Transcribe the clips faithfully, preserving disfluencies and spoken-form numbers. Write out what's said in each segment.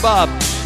Bob.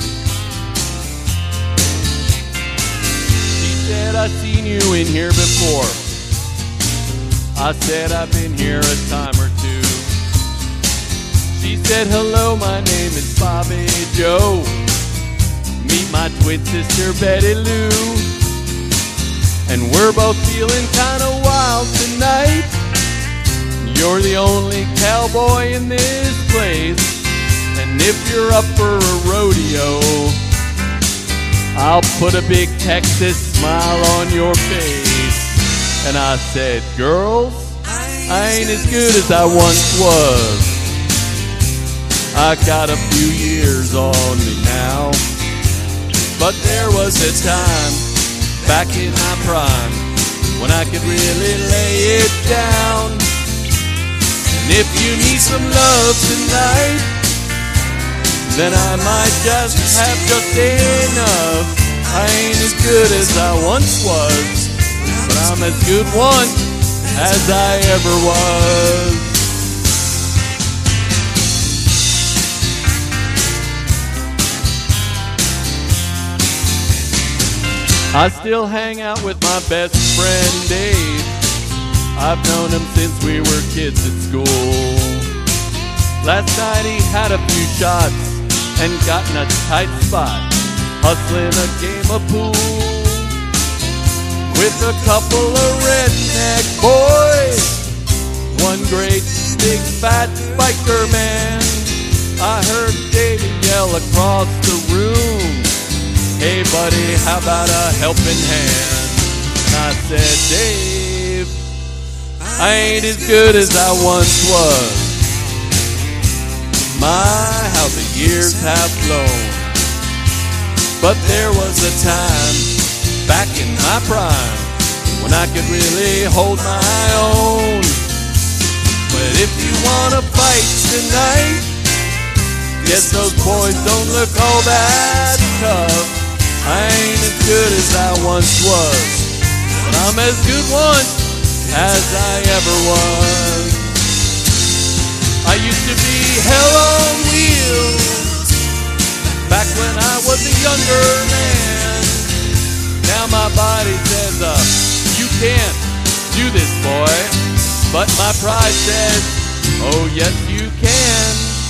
She said, I seen you in here before. I said, I've been here a time or two. She said, hello, my name is Bobby Joe. Meet my twin sister, Betty Lou. And we're both feeling kinda wild tonight. You're the only cowboy in this place. And if you're up for a rodeo, I'll put a big Texas smile on your face. And I said, girls, I ain't as good as I once was. I got a few years on me now. But there was a time back in my prime when I could really lay it down. And if you need some love tonight, then I might just have just enough. I ain't as good as I once was, but I'm as good one as I ever was. I still hang out with my best friend Dave. I've known him since we were kids at school. Last night he had a few shots and got in a tight spot, hustling a game of pool with a couple of redneck boys. One great big fat biker man. I heard Dave yell across the room, hey buddy, how about a helping hand? And I said, Dave, I ain't as good as I once was. My, how the years have flown. But there was a time back in my prime when I could really hold my own. But if you wanna fight tonight, guess those boys don't look all that tough. I ain't as good as I once was, but I'm as good one as I ever was. I used to be hell on wheels back when I was a younger man. Now my body says, uh, you can't do this, boy. But my pride says, oh yes you can.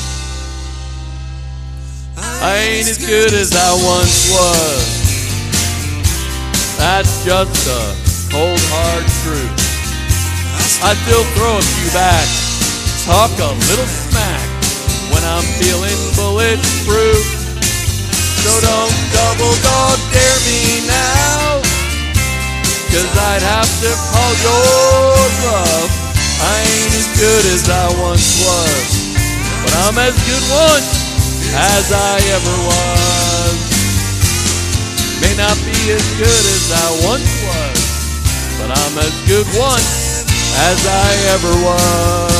I ain't as good as I once was. That's just the cold hard truth. I still throw a few back, talk a little smack when I'm feeling bulletproof. So don't double dog dare me now, 'cause I'd have to call your bluff. I ain't as good as I once was, but I'm as good one as I ever was. May not be as good as I once was, but I'm as good one as I ever was.